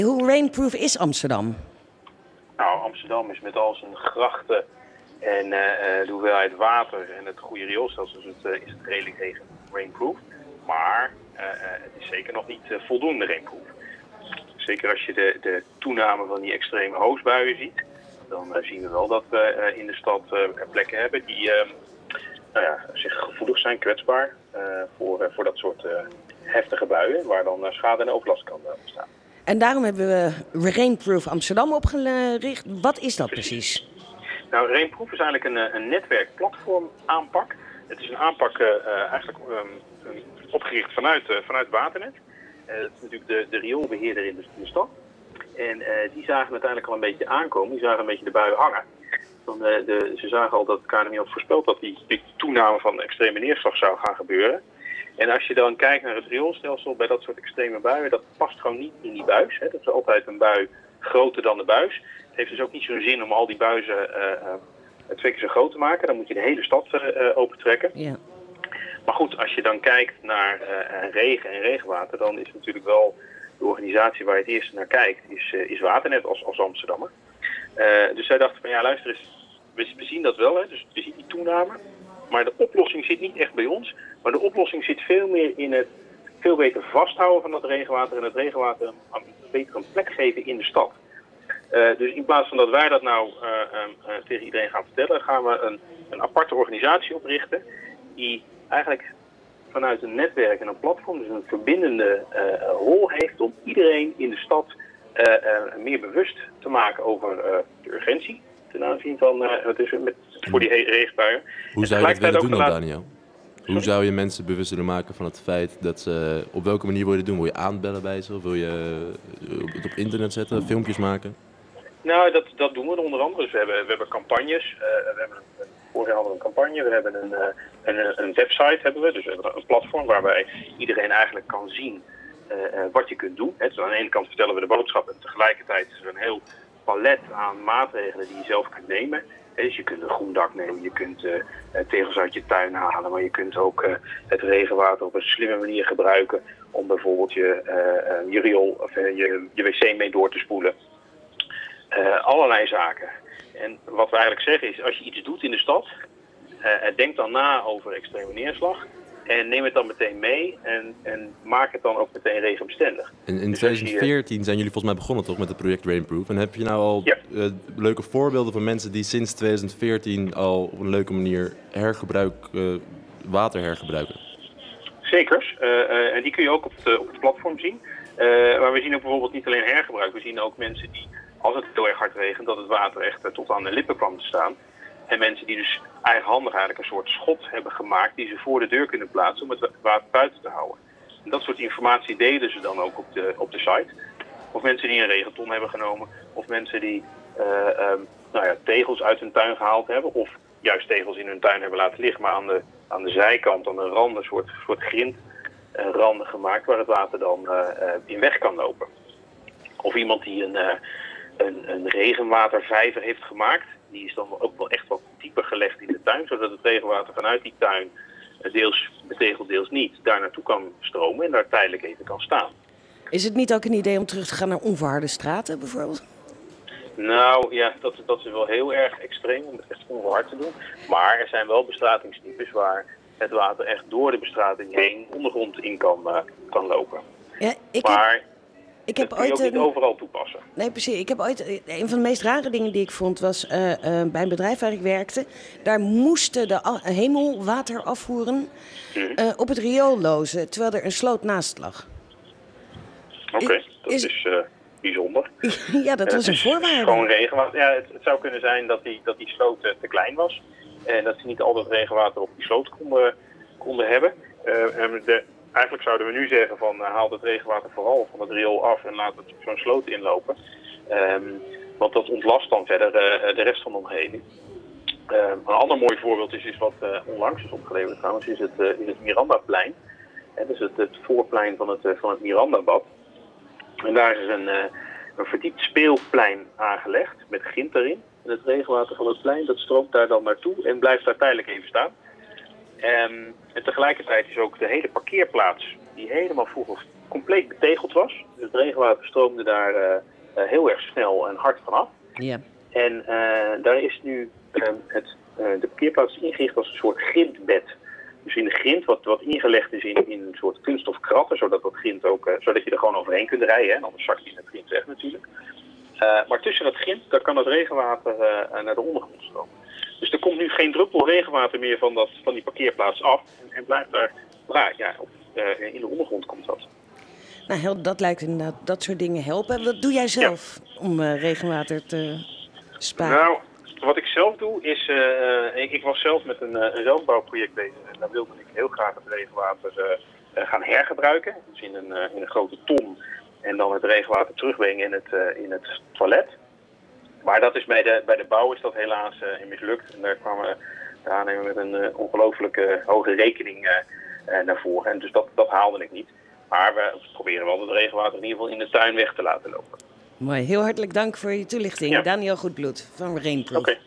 Hoe rainproof is Amsterdam? Nou, Amsterdam is met al zijn grachten en de hoeveelheid water en het goede rioolstelsel is het redelijk rainproof. Maar het is zeker nog niet voldoende rainproof. Zeker als je de toename van die extreme hoosbuien ziet, dan zien we wel dat we in de stad plekken hebben die zich gevoelig zijn, kwetsbaar voor dat soort heftige buien, waar dan schade en overlast kan ontstaan. En daarom hebben we Rainproof Amsterdam opgericht. Wat is dat precies? Nou, Rainproof is eigenlijk een netwerkplatform aanpak. Het is een aanpak opgericht vanuit Waternet. Dat is natuurlijk de rioolbeheerder in de stad. En die zagen uiteindelijk al een beetje aankomen. Die zagen een beetje de bui hangen. Ze zagen al dat het KNMI had voorspeld dat die toename van extreme neerslag zou gaan gebeuren. En als je dan kijkt naar het rioolstelsel bij dat soort extreme buien, dat past gewoon niet in die buis. Hè. Dat is altijd een bui groter dan de buis. Het heeft dus ook niet zo'n zin om al die buizen 2 keer zo groot te maken. Dan moet je de hele stad opentrekken. Ja. Maar goed, als je dan kijkt naar regen en regenwater, dan is natuurlijk wel de organisatie waar je het eerst naar kijkt, is Waternet als Amsterdammer. Dus zij dachten van ja, luister eens, we zien dat wel, hè, dus we zien die toename. Maar de oplossing zit niet echt bij ons. Maar de oplossing zit veel meer in het veel beter vasthouden van dat regenwater en het regenwater beter een plek geven in de stad. Dus in plaats van dat wij dat nou tegen iedereen gaan vertellen, gaan we een aparte organisatie oprichten die eigenlijk vanuit een netwerk en een platform, dus een verbindende rol heeft om iedereen in de stad meer bewust te maken over de urgentie ten aanzien van voor die regenbuien. Hoe zou je dat willen doen dan, Daniel? Hoe zou je mensen bewust willen maken van het feit dat ze op welke manier wil je het doen? Wil je aanbellen bij ze of wil je het op internet zetten, filmpjes maken? Nou, dat doen we onder andere. Dus we hebben campagnes. Vorig jaar hadden we een campagne. We hebben een website, hebben we. Dus we hebben een platform waarbij iedereen eigenlijk kan zien wat je kunt doen. Dus aan de ene kant vertellen we de boodschap en tegelijkertijd is er een heel palet aan maatregelen die je zelf kunt nemen. Dus je kunt een groen dak nemen, je kunt tegels uit je tuin halen, maar je kunt ook het regenwater op een slimme manier gebruiken om bijvoorbeeld je riool of je wc mee door te spoelen. Allerlei zaken. En wat we eigenlijk zeggen is, als je iets doet in de stad, denk dan na over extreme neerslag en neem het dan meteen mee en maak het dan ook meteen regenbestendig. En in 2014 zijn jullie volgens mij begonnen toch met het project Rainproof. En heb je nou al leuke voorbeelden van mensen die sinds 2014 al op een leuke manier water hergebruiken? Zekers. En die kun je ook op het platform zien. Maar we zien ook bijvoorbeeld niet alleen hergebruik. We zien ook mensen die, als het heel erg hard regent, dat het water echt tot aan de lippen kwam te staan. En mensen die dus eigenhandig eigenlijk een soort schot hebben gemaakt die ze voor de deur kunnen plaatsen om het water buiten te houden. En dat soort informatie delen ze dan ook op de site. Of mensen die een regenton hebben genomen. Of mensen die tegels uit hun tuin gehaald hebben. Of juist tegels in hun tuin hebben laten liggen. Maar aan de zijkant, aan de randen, een soort grindranden gemaakt waar het water dan in weg kan lopen. Of iemand die een regenwatervijver heeft gemaakt. Die is dan ook wel echt wat dieper gelegd in de tuin. Zodat het regenwater vanuit die tuin deels betegeld, deels niet, daar naartoe kan stromen en daar tijdelijk even kan staan. Is het niet ook een idee om terug te gaan naar onverharde straten bijvoorbeeld? Nou ja, dat is wel heel erg extreem om het echt onverhard te doen. Maar er zijn wel bestratingstypes waar het water echt door de bestrating heen ondergrond in kan lopen. Ja, ik heb ooit ook niet overal toepassen. Nee, precies. Ik heb ooit een van de meest rare dingen die ik vond was bij een bedrijf waar ik werkte. Daar moesten de hemelwater afvoeren op het riool lozen, terwijl er een sloot naast lag. Oké, dat is bijzonder. Ja, dat was een voorwaarde. Gewoon regenwater. Ja, het zou kunnen zijn dat die sloot te klein was. En dat ze niet al dat regenwater op die sloot konden hebben. Eigenlijk zouden we nu zeggen van haal het regenwater vooral van het riool af en laat het zo'n sloot inlopen. Want dat ontlast dan verder de rest van de omgeving. Een ander mooi voorbeeld is wat onlangs is opgeleverd trouwens, is het Mirandaplein. Dat is het voorplein van het Mirandabad. En daar is een verdiept speelplein aangelegd met grind erin. En het regenwater van het plein dat stroomt daar dan naartoe en blijft daar tijdelijk even staan. En tegelijkertijd is ook de hele parkeerplaats, die helemaal vroeger compleet betegeld was. Dus het regenwater stroomde daar heel erg snel en hard vanaf. Ja. En daar is nu de parkeerplaats ingericht als een soort grindbed. Dus in de grind, wat ingelegd is in een soort kunststof kratten, zodat dat grind ook, zodat je er gewoon overheen kunt rijden. Hè, en anders zakt je in het grind weg natuurlijk. Maar tussen het grind, daar kan het regenwater naar de ondergrond stromen. Dus er komt nu geen druppel regenwater meer van die parkeerplaats af. En blijft daar, in de ondergrond komt dat. Nou, dat lijkt inderdaad, dat soort dingen helpen. Wat doe jij zelf om regenwater te sparen? Nou, wat ik zelf doe is, ik was zelf met een zelfbouwproject bezig. En daar wilde ik heel graag het regenwater gaan hergebruiken. Dus in een grote ton. En dan het regenwater terugbrengen in het toilet. Maar dat is bij de bouw is dat helaas mislukt. En daar kwamen de aannemer met een ongelooflijke hoge rekening naar voren. En dus dat haalde ik niet. Maar we proberen wel het regenwater in ieder geval in de tuin weg te laten lopen. Mooi, heel hartelijk dank voor je toelichting. Ja. Daniel Goedbloed van Rainproof. Oké.